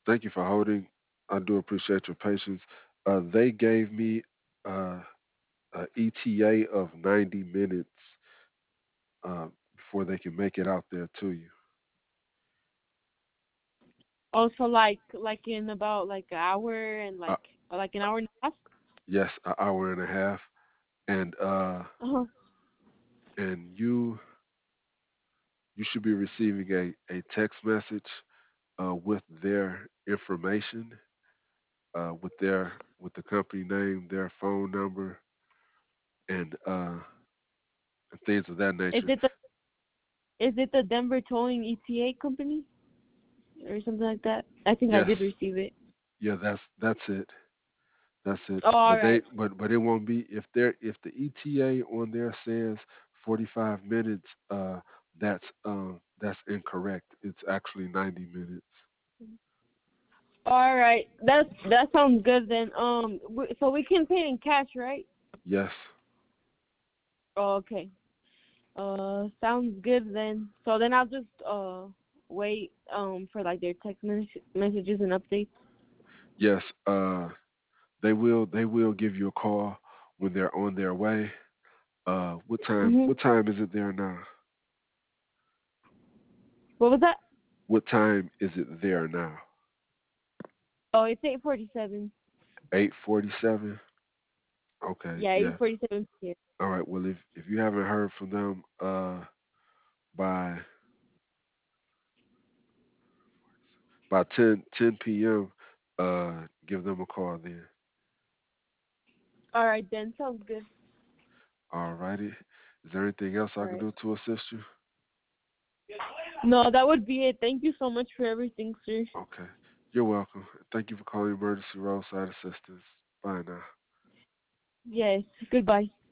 Thank you for holding. I do appreciate your patience. They gave me uh, a ETA of 90 minutes before they can make it out there to you. Also, like in about like an hour and Uh, like an hour and a half. yes, an hour and a half, and Uh-huh. you should be receiving a text message with their information, with the company name, their phone number, and things of that Is nature. it the is it the Denver Towing ETA company or something like that? I think I Yes, did receive it. yeah, that's it. That's it. Oh, all right. But it won't be if the ETA on there says 45 minutes. That's incorrect. It's actually 90 minutes. All right. That sounds good then. So we can pay in cash, right? Yes. Oh, okay. Sounds good then. So then I'll just wait for like their messages and updates. Yes. They will give you a call when they're on their way. Mhm. What time is it there now? What was that? What time is it there now? Oh, it's 8:47. 8:47. Okay, Yeah, yeah. 8:47 p.m. All right. Well, if you haven't heard from them by 10 p.m., give them a call then. All right then. Sounds good. All righty. Is there anything else I All can right. do to assist you? No, that would be it. Thank you so much for everything, sir. Okay. You're welcome. Thank you for calling Emergency Roadside Assistance. Bye now. Yes. Goodbye.